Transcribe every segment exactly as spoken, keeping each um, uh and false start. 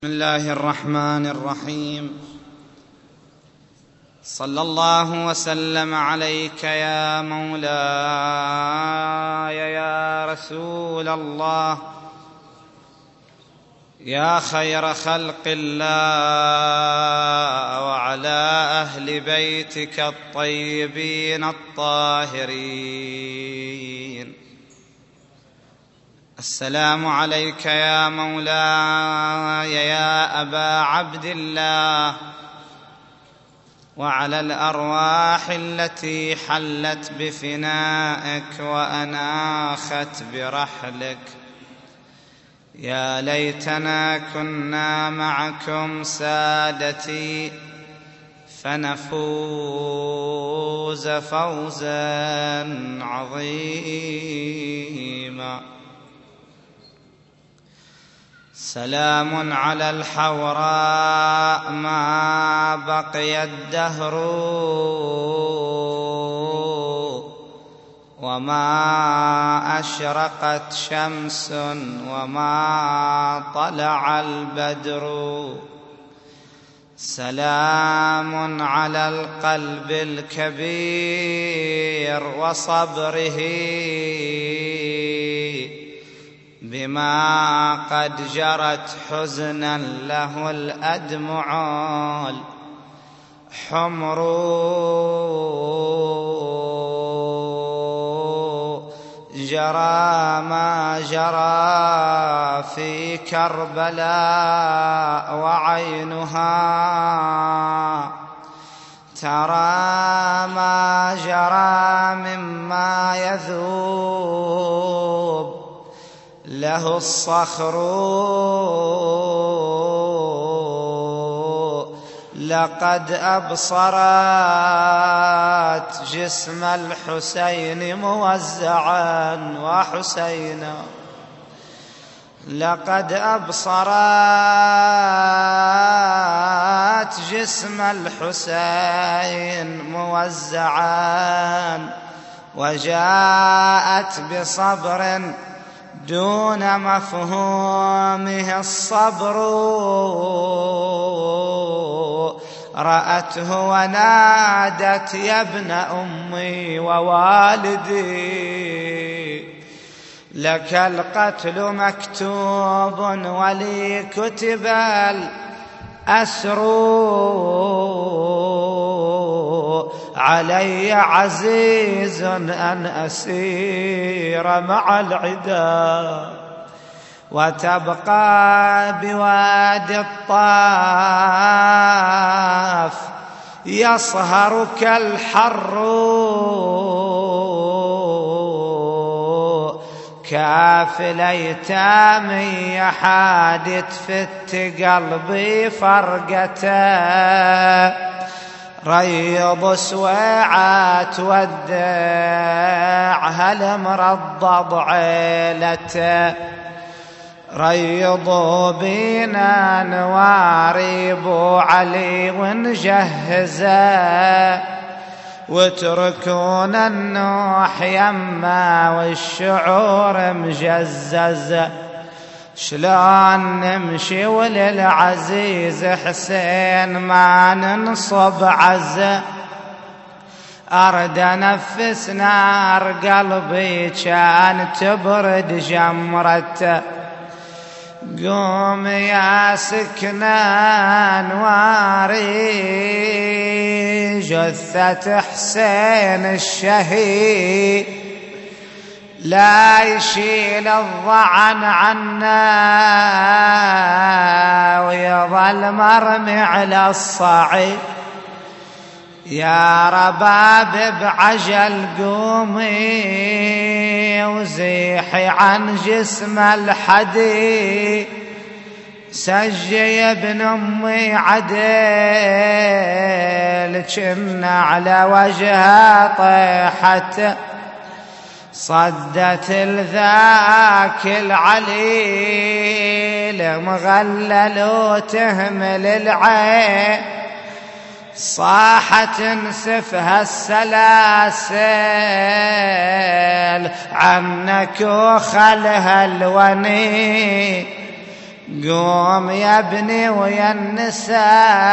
بسم الله الرحمن الرحيم. صلى الله وسلم عليك يا مولاي يا رسول الله، يا خير خلق الله، وعلى أهل بيتك الطيبين الطاهرين. السلام عليك يا مولاي يا أبا عبد الله، وعلى الأرواح التي حلت بفنائك وأناخت برحلك. يا ليتنا كنا معكم سادتي فنفوز فوزا عظيما. سلام على الحوراء ما بقي الدهر، وما أشرقت شمس وما طلع البدر. سلام على القلب الكبير وصبره بما قد جرت حزنا له الأدمع الحمر. جرى ما جرى في كربلاء وعينها ترى ما جرى مما يذوب له الصخر. لقد أبصرت جسم الحسين موزعا وحسينا، لقد أبصرت جسم الحسين موزعا، وجاءت بصبر دون مفهومه الصبر. رأته ونادت يا ابن أمي ووالدي، لك القتل مكتوب ولي كتب الأسر. علي عزيز أن أسير مع العدا، وتبقى بوادي الطاف يصهرك الحر. كافل أيتامي حادث فت قلبي فرقته، ريض سويعات ودعها المرضض عيلته. ريضوا بينا نواري بو علي ونجهزه، واتركونا النوح يما والشعور مجزز. شلون نمشي وللعزيز حسين ما ننصب عزه؟ أرد أنفس نار قلبي كان تبرد جمرته. قوم يا سكنان واري جثة حسين الشهيد، لا يشيل الضعن عنا ويظل مرمي على الصعيد. يا رباب بعجل قومي وزيحي عن جسم الحديد. سجي ابن أمي عدل كنا على وجهها طيحته. صدت الذاك العليل مغلل وتهمل العين. صاحت انسفها السلاسل عنك وخلها الوني. قوم يا ابني ويا النساء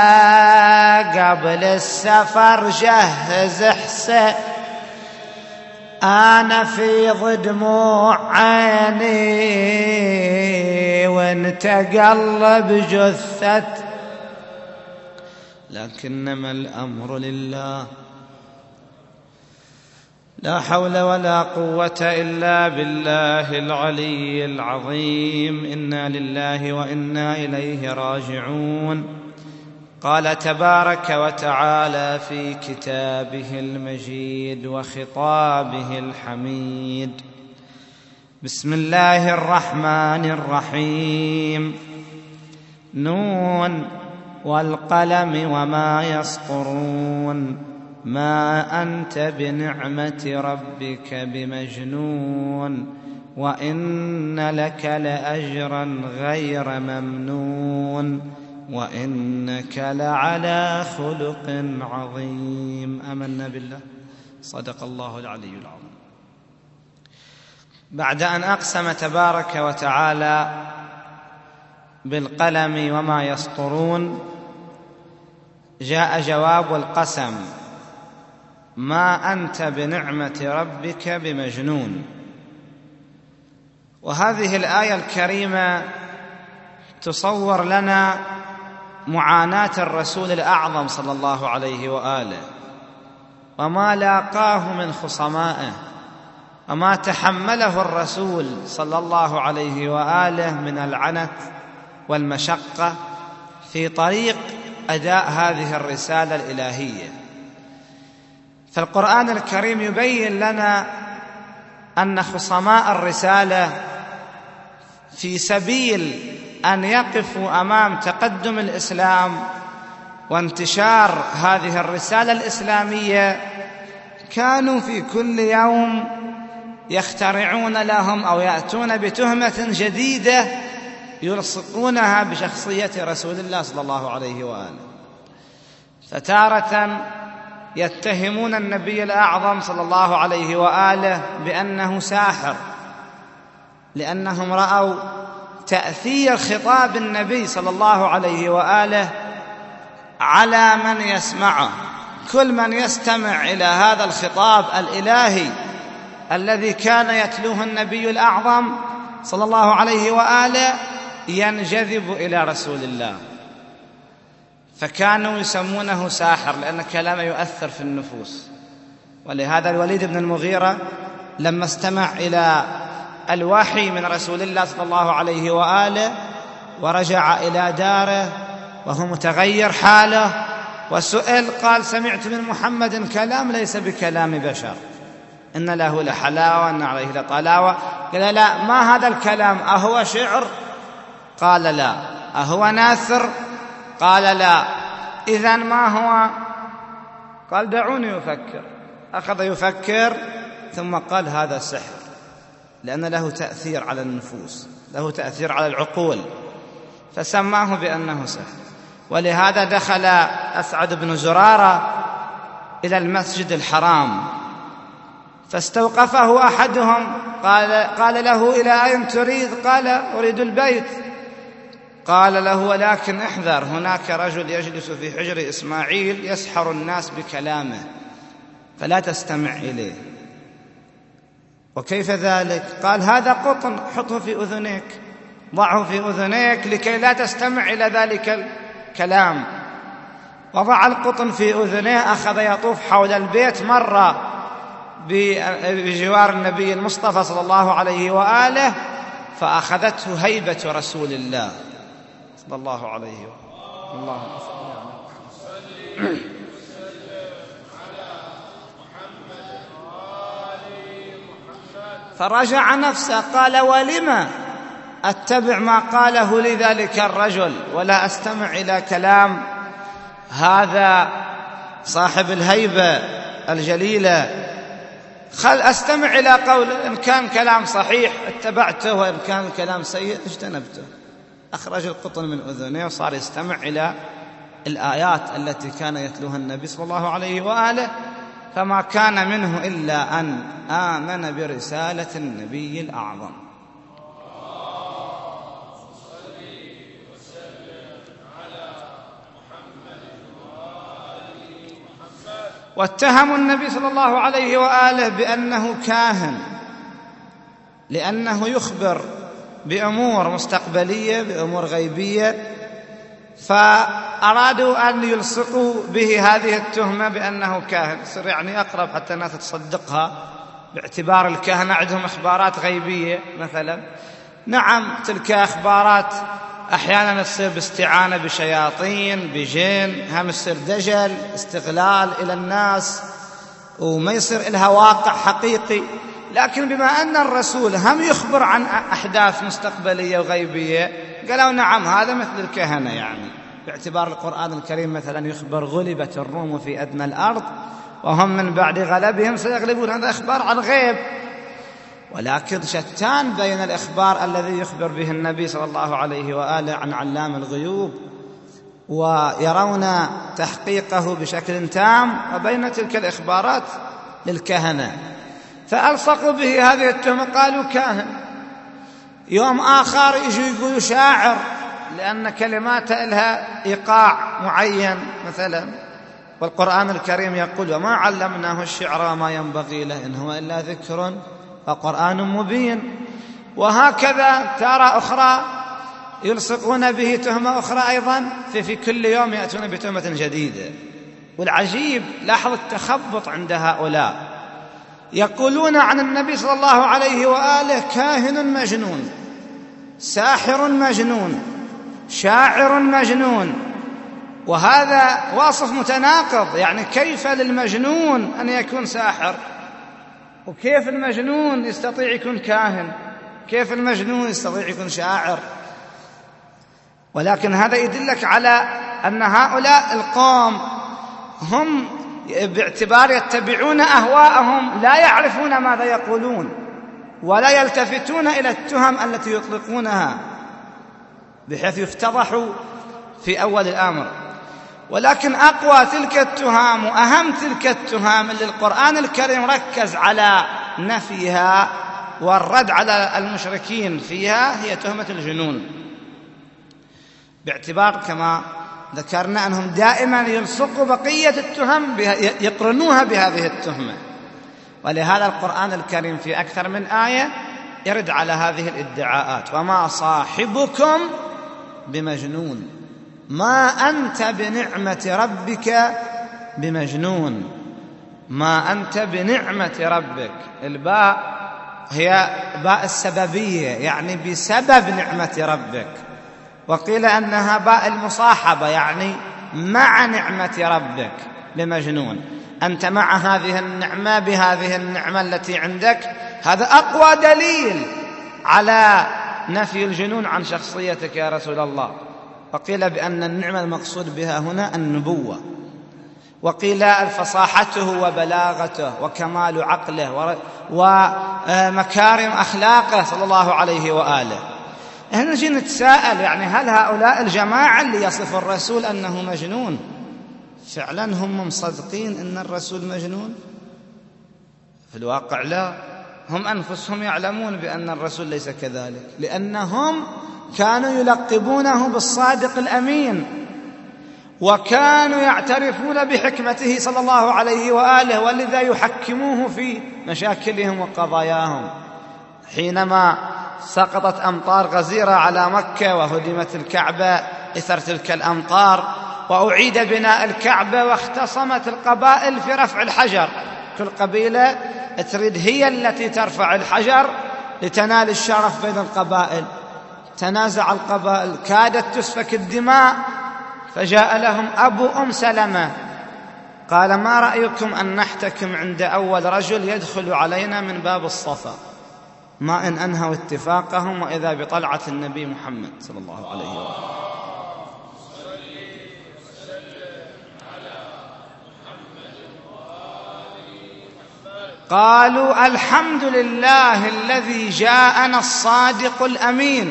قبل السفر جهز حسين، أنا في دموع عيني وانت قلب جثة، لكنما الأمر لله، لا حول ولا قوة إلا بالله العلي العظيم. إنا لله وإنا إليه راجعون. قال تبارك وتعالى في كتابه المجيد وخطابه الحميد: بسم الله الرحمن الرحيم. نون والقلم وما يسطرون، ما أنت بنعمة ربك بمجنون، وإن لك لأجرا غير ممنون، وإنك لعلى خلق عظيم. آمنا بالله، صدق الله العلي العظيم. بعد أن أقسم تبارك وتعالى بالقلم وما يسطرون، جاء جواب القسم: ما أنت بنعمة ربك بمجنون. وهذه الآية الكريمة تصور لنا معاناة الرسول الأعظم صلى الله عليه وآله، وما لاقاه من خصمائه، وما تحمله الرسول صلى الله عليه وآله من العنت والمشقة في طريق أداء هذه الرسالة الإلهية. فالقرآن الكريم يبين لنا أن خصماء الرسالة في سبيل أن يقفوا أمام تقدم الإسلام وانتشار هذه الرسالة الإسلامية كانوا في كل يوم يخترعون لهم أو يأتون بتهمة جديدة يلصقونها بشخصية رسول الله صلى الله عليه وآله. فتارة يتهمون النبي الأعظم صلى الله عليه وآله بأنه ساحر، لأنهم رأوا تأثير خطاب النبي صلى الله عليه وآله على من يسمعه. كل من يستمع إلى هذا الخطاب الإلهي الذي كان يتلوه النبي الأعظم صلى الله عليه وآله ينجذب إلى رسول الله، فكانوا يسمونه ساحر لأن كلامه يؤثر في النفوس. ولهذا الوليد بن المغيرة لما استمع إلى الوحي من رسول الله صلى الله عليه وآله ورجع إلى داره وهو متغير حاله وسئل قال: سمعت من محمد كلام ليس بكلام بشر، إن له لحلاوة وإن عليه لطلاوة. قال: لا، ما هذا الكلام؟ أهو شعر؟ قال: لا. أهو ناثر؟ قال: لا. إذن ما هو؟ قال: دعوني يفكر. أخذ يفكر ثم قال: هذا سحر، لأن له تأثير على النفوس، له تأثير على العقول، فسماه بأنه سحر. ولهذا دخل أسعد بن زرارة إلى المسجد الحرام فاستوقفه أحدهم، قال, قال له: إلى أين تريد؟ قال: أريد البيت. قال له: ولكن احذر، هناك رجل يجلس في حجر إسماعيل يسحر الناس بكلامه، فلا تستمع إليه. وكيف ذلك؟ قال: هذا قطن، حطه في أذنيك، ضعه في أذنيك لكي لا تستمع إلى ذلك الكلام. وضع القطن في أذنيه، أخذ يطوف حول البيت، مر بجوار النبي المصطفى صلى الله عليه وآله فأخذته هيبة رسول الله صلى الله عليه وآله. اللهم صل على محمد. فرجع نفسه قال: ولم أتبع ما قاله لي ذلك الرجل ولا أستمع إلى كلام هذا صاحب الهيبة الجليلة؟ خل أستمع إلى قول، إن كان كلام صحيح اتبعته، وإن كان كلام سيء اجتنبته. أخرج القطن من أذنه وصار يستمع إلى الآيات التي كان يتلوها النبي صلى الله عليه وآله، فما كان منه إلا أن آمن برسالة النبي الأعظم. واتهموا النبي صلى الله عليه وآله بأنه كاهن، لأنه يخبر بأمور مستقبلية، بأمور غيبية، فأرادوا أن يلصقوا به هذه التهمة بأنه كاهن. يصير يعني أقرب حتى الناس تصدقها، باعتبار الكهنة عندهم إخبارات غيبية مثلا. نعم، تلك أخبارات أحيانا تصير باستعانة بشياطين، بجن، هم يصير دجل، استغلال إلى الناس، وما يصير إلها واقع حقيقي. لكن بما أن الرسول هم يخبر عن أحداث مستقبلية وغيبية، قالوا نعم هذا مثل الكهنة، يعني باعتبار القرآن الكريم مثلا يخبر غلبت الروم في أدنى الأرض وهم من بعد غلبهم سيغلبون، هذا إخبار عن غيب. ولكن شتان بين الإخبار الذي يخبر به النبي صلى الله عليه وآله عن علام الغيوب ويرون تحقيقه بشكل تام، وبين تلك الإخبارات للكهنة. فألصقوا به هذه التهمة، قالوا كاهن. يوم آخر يجوا يقولوا شاعر، لأن كلماته لها إيقاع معين مثلا، والقرآن الكريم يقول وما علمناه الشعر وما ينبغي له إن هو إلا ذكر وقرآن مبين. وهكذا تارة أخرى يلصقون به تهمة أخرى أيضا، في, في كل يوم يأتون بتهمة جديدة. والعجيب لاحظ التخبط عند هؤلاء، يقولون عن النبي صلى الله عليه وآله كاهن مجنون، ساحر مجنون، شاعر مجنون، وهذا واصف متناقض. يعني كيف للمجنون أن يكون ساحر؟ وكيف المجنون يستطيع يكون كاهن؟ كيف المجنون يستطيع يكون شاعر؟ ولكن هذا يدلك على أن هؤلاء القوم هم باعتبار يتبعون أهواءهم لا يعرفون ماذا يقولون، ولا يلتفتون إلى التهم التي يطلقونها بحيث يفتضحوا في أول الأمر. ولكن أقوى تلك التهم وأهم تلك التهم اللي القرآن الكريم ركز على نفيها والرد على المشركين فيها هي تهمة الجنون، باعتبار كما ذكرنا أنهم دائما يلصقوا بقية التهم يقرنوها بهذه التهمة. ولهذا القرآن الكريم في أكثر من آية يرد على هذه الادعاءات. وما صاحبكم بمجنون، ما أنت بنعمة ربك بمجنون، ما أنت بنعمة ربك. الباء هي باء السببية، يعني بسبب نعمة ربك. وقيل أنها باء المصاحبة، يعني مع نعمة ربك بمجنون، أنت مع هذه النعمة بهذه النعمة التي عندك. هذا أقوى دليل على نفي الجنون عن شخصيتك يا رسول الله. وقيل بأن النعمة المقصود بها هنا النبوة، وقيل فصاحته وبلاغته وكمال عقله ومكارم أخلاقه صلى الله عليه وآله. هنا نجي نتساءل، يعني هل هؤلاء الجماعة اللي يصف الرسول أنه مجنون فعلا هم مصدقين أن الرسول مجنون؟ في الواقع لا، هم أنفسهم يعلمون بأن الرسول ليس كذلك، لأنهم كانوا يلقبونه بالصادق الأمين، وكانوا يعترفون بحكمته صلى الله عليه وآله، ولذا يحكموه في مشاكلهم وقضاياهم. حينما سقطت أمطار غزيرة على مكة وهدمت الكعبة إثر تلك الأمطار، وأعيد بناء الكعبة، واختصمت القبائل في رفع الحجر، كل قبيلة تريد هي التي ترفع الحجر لتنال الشرف بين القبائل. تنازع القبائل، كادت تسفك الدماء، فجاء لهم أبو أم سلمة قال ما رأيكم أن نحتكم عند أول رجل يدخل علينا من باب الصفا؟ ما إن أنهوا اتفاقهم وإذا بطلعة النبي محمد صلى الله عليه وسلم. قالوا الحمد لله الذي جاءنا الصادق الأمين.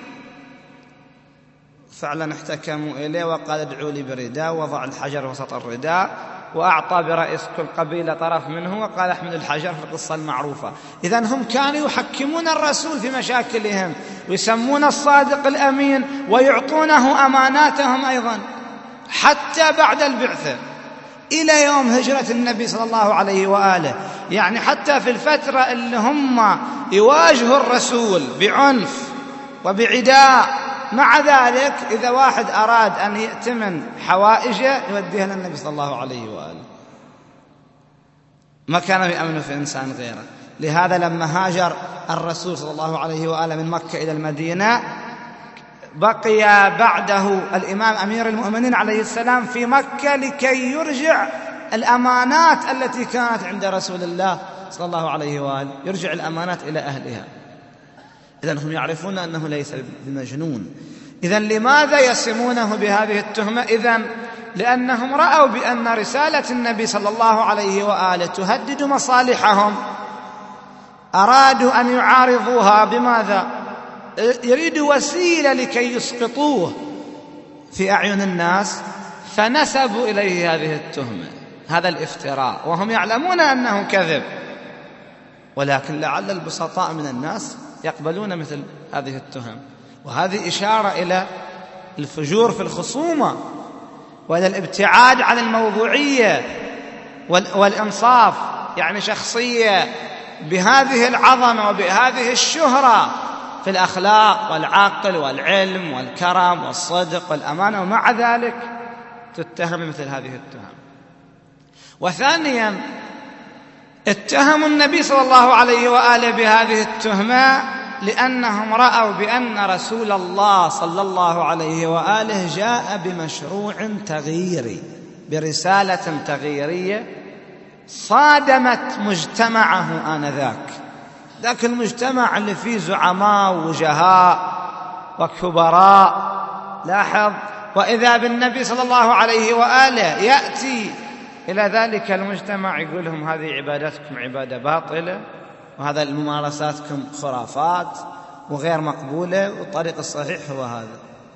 فعلا احتكموا إليه وقال ادعوا لي برداء، وضع الحجر وسط الرداء، وأعطى برئيس كل قبيلة طرف منه وقال احمل الحجر، في القصة المعروفة. إذن هم كانوا يحكمون الرسول في مشاكلهم، ويسمون الصادق الأمين، ويعطونه أماناتهم أيضا حتى بعد البعثة. إلى يوم هجرة النبي صلى الله عليه وآله. يعني حتى في الفترة اللي هم يواجهوا الرسول بعنف وبعداء، مع ذلك إذا واحد أراد أن يأتمن حوائجه يوديها للنبي صلى الله عليه وآله، ما كان يأمن في إنسان غيره. لهذا لما هاجر الرسول صلى الله عليه وآله من مكة إلى المدينة، بقي بعده الإمام أمير المؤمنين عليه السلام في مكة لكي يرجع الأمانات التي كانت عند رسول الله صلى الله عليه وآله، يرجع الأمانات إلى أهلها. إذن هم يعرفون أنه ليس بمجنون. إذن لماذا يسمونه بهذه التهمة؟ إذن لأنهم رأوا بأن رسالة النبي صلى الله عليه وآله تهدد مصالحهم، أرادوا أن يعارضوها. بماذا؟ يريدوا وسيلة لكي يسقطوه في أعين الناس، فنسبوا إليه هذه التهمة، هذا الافتراء، وهم يعلمون أنه كذب، ولكن لعل البسطاء من الناس يقبلون مثل هذه التهم. وهذه إشارة إلى الفجور في الخصومة وإلى الابتعاد عن الموضوعية والإنصاف. يعني شخصية بهذه العظمة وبهذه الشهرة في الأخلاق والعقل والعلم والكرم والصدق والأمانة، ومع ذلك تتهم مثل هذه التهم. وثانيا، اتهموا النبي صلى الله عليه وآله بهذه التهمة لأنهم رأوا بأن رسول الله صلى الله عليه وآله جاء بمشروع تغييري، برسالة تغييرية صادمت مجتمعه آنذاك، ذاك المجتمع اللي فيه زعماء ووجهاء وكبراء. لاحظ، وإذا بالنبي صلى الله عليه وآله يأتي إلى ذلك المجتمع يقول لهم هذه عبادتكم عبادة باطلة، وهذا الممارساتكم خرافات وغير مقبولة، والطريق الصحيح هو هذا.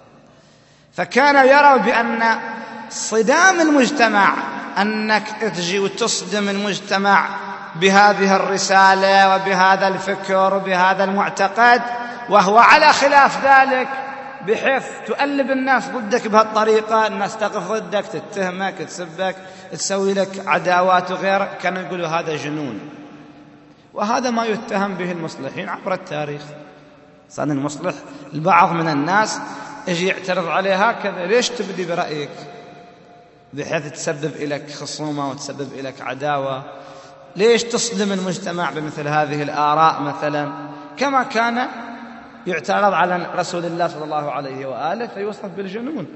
فكانوا يروا بأن صدام المجتمع، أنك تجي وتصدم المجتمع بهذه الرسالة وبهذا الفكر وبهذا المعتقد، وهو على خلاف ذلك، بحيث تؤلب الناس ضدك بهالطريقة، الناس تقف ضدك، تتهمك، تسبك، تسوي لك عداوات وغيره، كانوا يقولوا هذا جنون. وهذا ما يتهم به المصلحين عبر التاريخ. صار المصلح البعض من الناس يجي يعترض عليه هكذا، ليش تبدي برأيك بحيث تسبب إليك خصومة وتسبب إليك عداوة؟ ليش تصدم المجتمع بمثل هذه الآراء مثلا؟ كما كان يعترض على رسول الله صلى الله عليه وآله فيوصف بالجنون.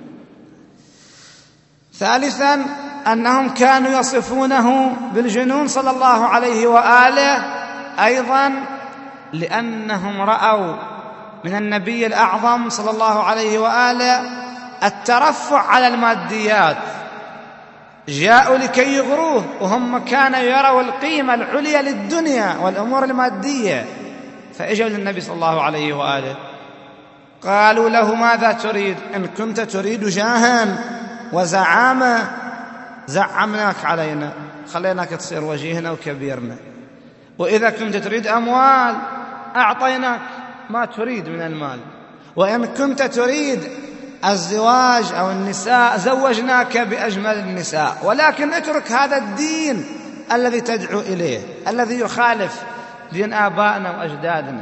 ثالثا، أنهم كانوا يصفونه بالجنون صلى الله عليه وآله أيضا لأنهم رأوا من النبي الأعظم صلى الله عليه وآله الترفع على الماديات، جاءوا لكي يغروه، وهم كانوا يروا القيمة العليا للدنيا والأمور المادية. فإجوا للنبي صلى الله عليه وآله قالوا له ماذا تريد؟ إن كنت تريد جاها وزعامة زعمناك علينا، خليناك تصير وجيهنا وكبيرنا، وإذا كنت تريد أموال أعطيناك ما تريد من المال، وإن كنت تريد الزواج أو النساء زوجناك بأجمل النساء، ولكن اترك هذا الدين الذي تدعو إليه الذي يخالف دين آبائنا وأجدادنا.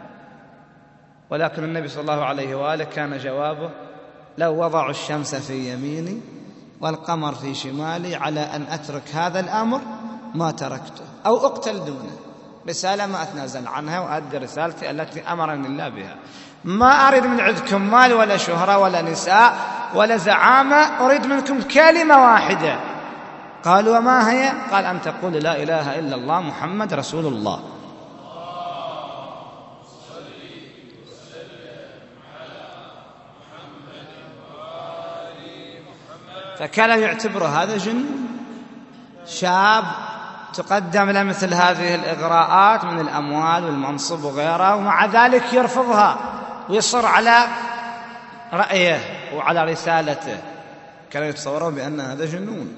ولكن النبي صلى الله عليه وآله كان جوابه: لو وضعوا الشمس في يميني والقمر في شمالي على أن أترك هذا الأمر ما تركته أو أقتل دونه. رسالة ما أتنازل عنها وأدي رسالتي التي أمرني الله بها. ما أريد من عندكم مال ولا شهرة ولا نساء ولا زعامة، أريد منكم كلمة واحدة. قالوا: وما هي؟ قال: أن تقول لا إله إلا الله محمد رسول الله. فكان يعتبر هذا جنون. شاب تقدم له مثل هذه الإغراءات من الأموال والمنصب وغيرها، ومع ذلك يرفضها ويصر على رأيه وعلى رسالته، كانوا يتصورون بأن هذا جنون.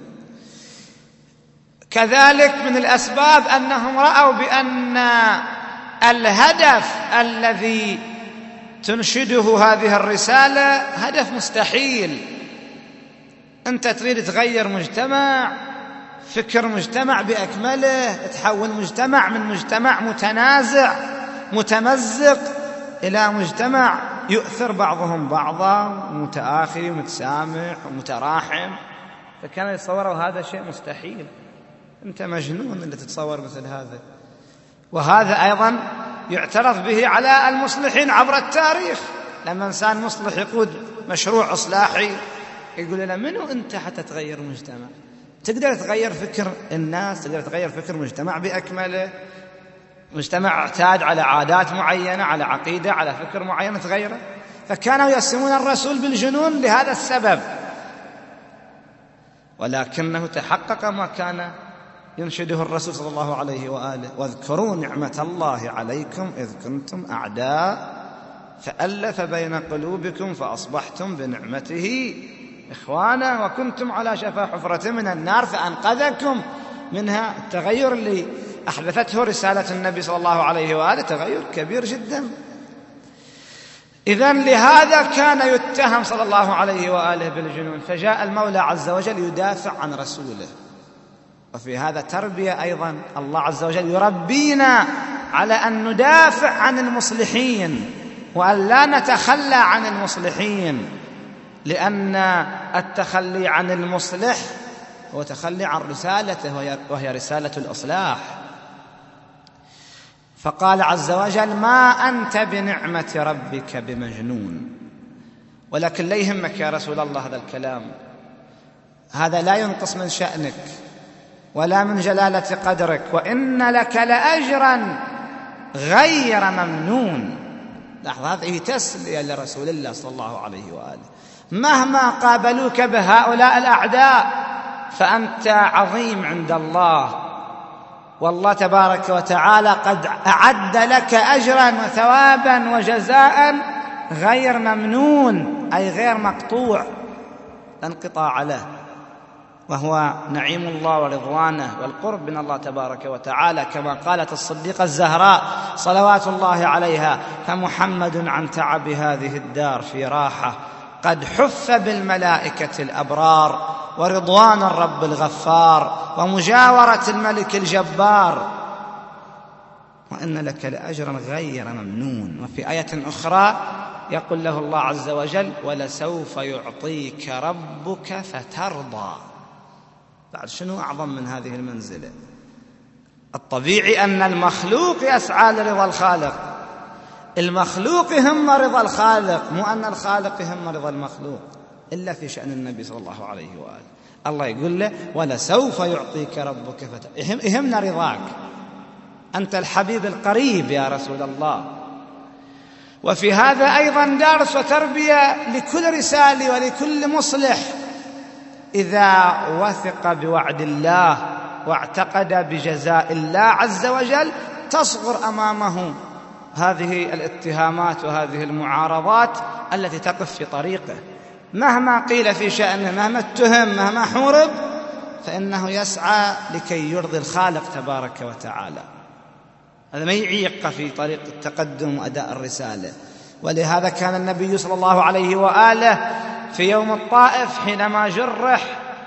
كذلك من الأسباب أنهم رأوا بأن الهدف الذي تنشده هذه الرسالة هدف مستحيل. أنت تريد تغير مجتمع فكر مجتمع بأكمله، تحول مجتمع من مجتمع متنازع متمزق إلى مجتمع يؤثر بعضهم بعضا، متآخي ومتسامح ومتراحم. فكانوا يتصوروا هذا شيء مستحيل، أنت مجنون اللي تتصور مثل هذا. وهذا أيضا يعترف به على المصلحين عبر التاريخ. لما إنسان مصلح يقود مشروع إصلاحي يقول لنا منو أنت حتى تغير المجتمع؟ تقدر تغير فكر الناس، تقدر تغير فكر مجتمع بأكمله، مجتمع اعتاد على عادات معينة، على عقيدة، على فكر معين تغيره. فكانوا يسمون الرسول بالجنون لهذا السبب، ولكنه تحقق ما كان ينشده الرسول صلى الله عليه وآله: واذكروا نعمة الله عليكم إذ كنتم أعداء فألف بين قلوبكم فأصبحتم بنعمته إخوانا وكنتم على شفا حفرة من النار فأنقذكم منها. التغير اللي أحدثته رسالة النبي صلى الله عليه وآله تغير كبير جدا. إذن لهذا كان يتهم صلى الله عليه وآله بالجنون، فجاء المولى عز وجل يدافع عن رسوله. وفي هذا تربية أيضا، الله عز وجل يربينا على أن ندافع عن المصلحين وأن لا نتخلى عن المصلحين، لأن التخلي عن المصلح هو تخلي عن رسالته وهي رسالة الإصلاح. فقال عز وجل: ما أنت بنعمة ربك بمجنون. ولكن لا يهمك يا رسول الله هذا الكلام، هذا لا ينقص من شأنك ولا من جلالة قدرك، وإن لك لأجرا غير ممنون. لحظة، هذه تسلية لرسول الله صلى الله عليه وآله. مهما قابلوك بهؤلاء الأعداء فأنت عظيم عند الله، والله تبارك وتعالى قد أعد لك أجرا وثوابا وجزاء غير ممنون، أي غير مقطوع، لا انقطاع له، وهو نعيم الله ورضوانه والقرب من الله تبارك وتعالى. كما قالت الصديقة الزهراء صلوات الله عليها: فمحمد عن تعب هذه الدار في راحة، قد حف بالملائكة الأبرار، ورضوان الرب الغفار، ومجاورة الملك الجبار، وإن لك لأجرا غير ممنون. وفي آية أخرى يقول له الله عز وجل: ولسوف يعطيك ربك فترضى. بعد شنو أعظم من هذه المنزلة؟ الطبيعي أن المخلوق يسعى لرضا الخالق، المخلوق يهم رضا الخالق، مو أن الخالق يهم رضا المخلوق، إلا في شأن النبي صلى الله عليه وآله. الله يقول له: ولسوف يعطيك ربك فترضى. يهمنا رضاك، أنت الحبيب القريب يا رسول الله. وفي هذا أيضا درس وتربية لكل رسالة ولكل مصلح. إذا وثق بوعد الله واعتقد بجزاء الله عز وجل تصغر أمامه هذه الاتهامات وهذه المعارضات التي تقف في طريقه. مهما قيل في شأنه، مهما اتهم، مهما حورب، فإنه يسعى لكي يرضي الخالق تبارك وتعالى. هذا ما يعيق في طريق التقدم وأداء الرسالة. ولهذا كان النبي صلى الله عليه وآله في يوم الطائف حينما جرح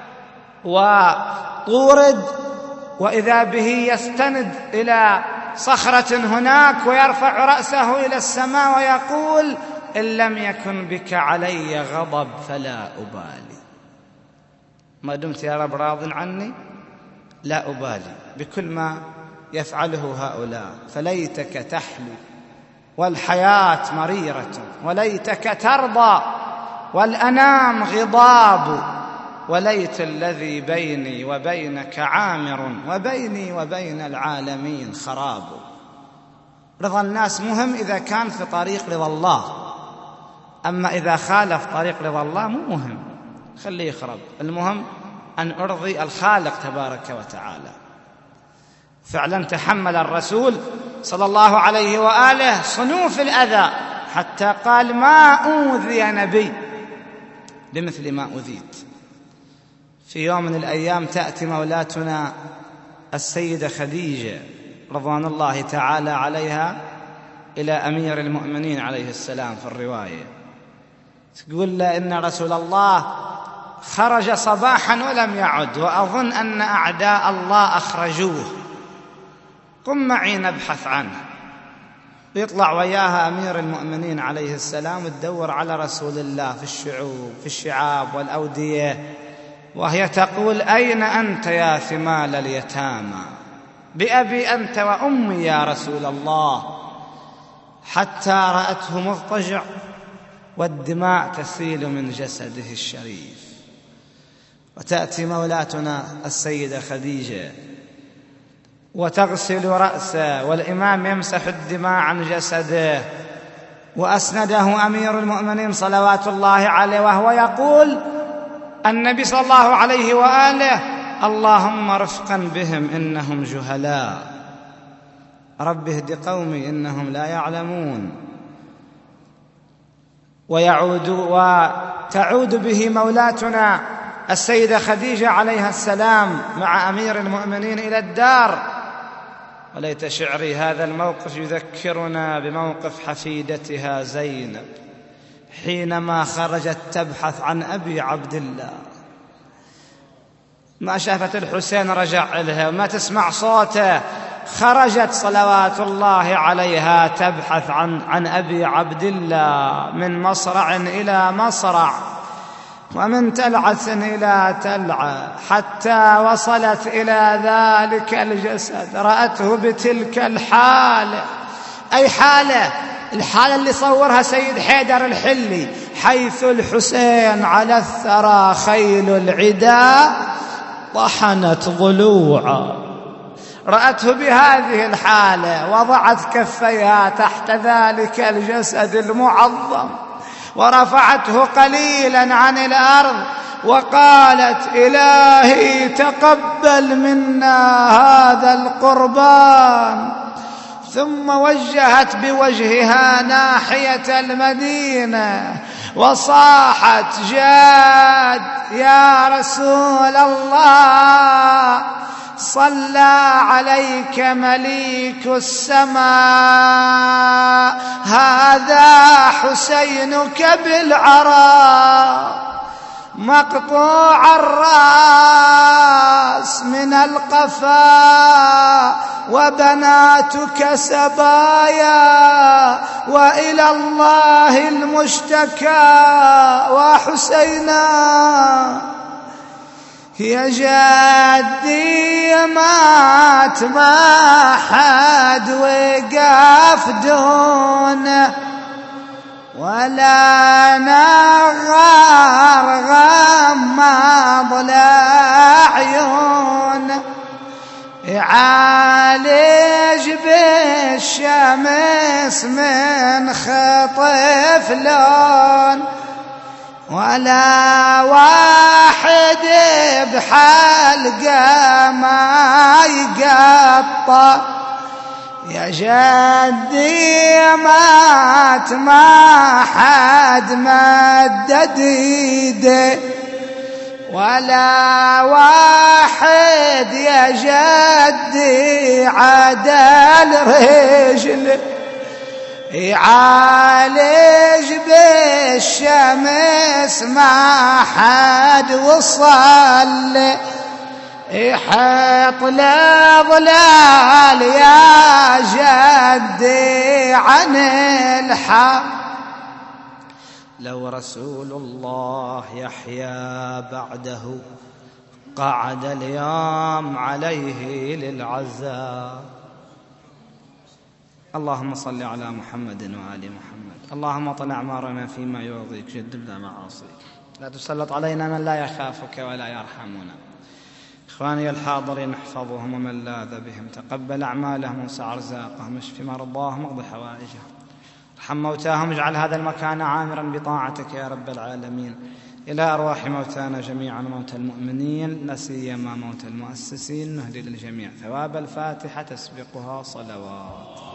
وطورد، وإذا به يستند إلى صخرة هناك ويرفع رأسه إلى السماء ويقول: إن لم يكن بك علي غضب فلا أبالي، ما دمت يا رب راض عني لا أبالي بكل ما يفعله هؤلاء. فليتك تحلو والحياة مريرة، وليتك ترضى والأنام غضاب، وليت الذي بيني وبينك عامر، وبيني وبين العالمين خراب. رضا الناس مهم إذا كان في طريق رضا الله، أما إذا خالف طريق رضا الله مو مهم، خليه يخرب. المهم أن أرضي الخالق تبارك وتعالى. فعلا تحمل الرسول صلى الله عليه وآله صنوف الأذى، حتى قال: ما أوذي نبي بمثل ما أوذيت. في يوم من الأيام تأتي مولاتنا السيدة خديجة رضوان الله تعالى عليها إلى أمير المؤمنين عليه السلام في الرواية، تقول له: إن رسول الله خرج صباحا ولم يعد، وأظن أن أعداء الله أخرجوه، قم معي نبحث عنه. يطلع وياها أمير المؤمنين عليه السلام تدور على رسول الله في الشعوب في الشعاب والأودية، وهي تقول: أين أنت يا ثمال اليتامى؟ بأبي أنت وأمي يا رسول الله. حتى رأته مضطجع والدماء تسيل من جسده الشريف، وتأتي مولاتنا السيدة خديجة وتغسل رأسه، والإمام يمسح الدماء عن جسده، وأسنده أمير المؤمنين صلوات الله عليه وهو يقول: النبي صلى الله عليه وآله: اللهم رفقا بهم إنهم جهلاء، رب اهد قومي إنهم لا يعلمون. ويعود وتعود به مولاتنا السيدة خديجة عليها السلام مع أمير المؤمنين إلى الدار. وليت شعري هذا الموقف يذكرنا بموقف حفيدتها زينب حينما خرجت تبحث عن أبي عبد الله، ما شافت الحسين رجع لها وما تسمع صوته، خرجت صلوات الله عليها تبحث عن عن أبي عبد الله من مصرع إلى مصرع ومن تلعة إلى تلعة، حتى وصلت إلى ذلك الجسد، رأته بتلك الحالة. أي حالة؟ الحالة اللي صورها سيد حيدر الحلي: حيث الحسين على الثرى خيل العدا طحنت ضلوعا. رأته بهذه الحالة، وضعت كفيها تحت ذلك الجسد المعظم ورفعته قليلا عن الأرض وقالت: إلهي تقبل منا هذا القربان. ثم وجهت بوجهها ناحية المدينة وصاحت: جاد يا رسول الله، صلى عليك مليك السماء، هذا حسينك بالعراء مقطوع الرأس من القفا، وبناتك سبايا، وإلى الله المشتكى، وحسينا يا جدي مات ما حد وقف دونه، ولا نغار غمض العيون، يعالج بالشمس من خطف لون، ولا واحد بحلقه ما يقطع. يا جدي مات ما حد مدد ايده، ولا واحد يا جدي عدل رجله، يعالج بالشمس ما حد وصل، يحط الأضلال يا جدي عن الحق. لو رسول الله يحيا بعده قعد اليوم عليه للعزاء. اللهم صل على محمد وآل محمد. اللهم طل أعمارنا فيما يرضيك، جددنا معاصيك، لا تسلط علينا من لا يخافك ولا يرحمنا. إخواني الحاضرين احفظهم ومن لاذ بهم، تقبل أعمالهم وسع أرزاقهم، اشف مرضاهم واقض حوائجهم، ارحم موتاهم، اجعل هذا المكان عامرا بطاعتك يا رب العالمين. إلى أرواح موتانا جميعا، موتى المؤمنين لا سيما موتى المؤسسين، نهدي للجميع ثواب الفاتحة تسبقها صلوات.